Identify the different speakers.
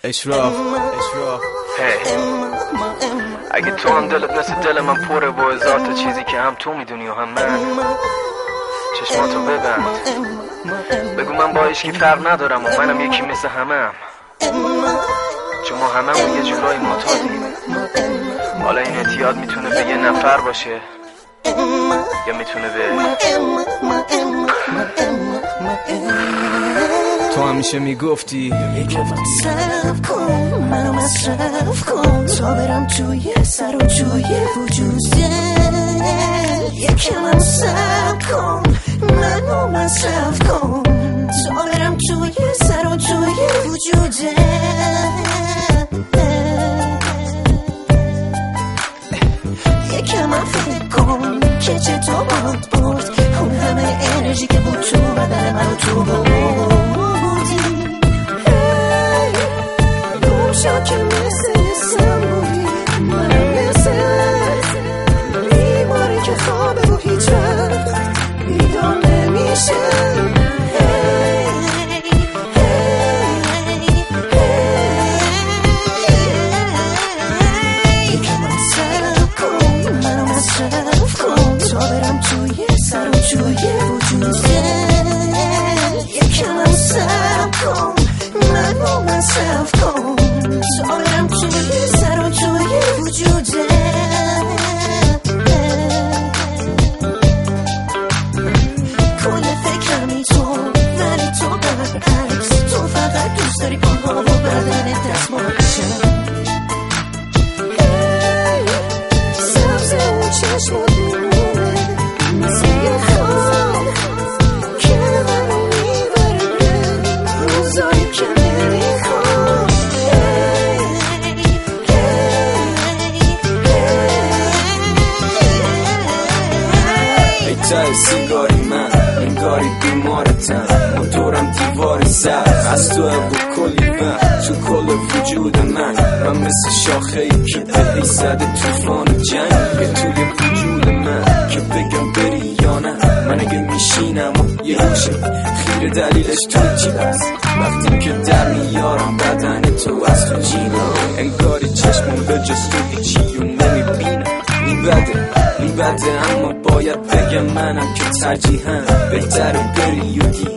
Speaker 1: اشراف
Speaker 2: اگه تو هم دلت مثل دل من پره با هزار تا چیزی که هم تو میدونی و هم من، چشماتو ببند بگو من با هیچکی فرق ندارم و منم یکی مثل همم، چون ما هممون یه جورایی معتادیم. حالا این اعتیاد میتونه به یه نفر باشه یا میتونه به
Speaker 1: تو همیشه میگفتی
Speaker 3: یکم مصرف کن، منو مصرف کن تا برم توی سر و جوی وجوده. یکم مصرف کن، منو مصرف کن تا برم توی سر و جوی وجوده. یکم فکر کن که چطور برد اون همه انرژی که بود تو بدن منو تو بودی. گمشا که مثل بودی، منم مثل بیماری که خوابه و هیچ وقت بیدار نمیشه. توی وجوده یکم مصرف کن، منو مصرف کن تا برم توی سر و جوی وجوده. کل فکرمی تو ولی تو برعکس، تو فقط دوست داری پاها و بدن دست باشم. سبز اون چشمات میمونه مثل یه خواب که منو میبره روزایی که نمیخوام.
Speaker 4: ای ته سیگاری من انگاری بیمارتم، موتورم دیوار سر از تو بود کلی من تو کل وجود من مثل شاخه ای که به ای زده توفان جنگ توی وجود من که بگم بری یا نه. من اگه میشینم و یه گوشه خیره دلیلش تو جیب است، وقتی که در میارم بدن تو از تو جیبم انگاری چشمم به جز تو هیچی رو نمیبینم. میبده اما باید بگم منم که ترجیحم بهتره بری و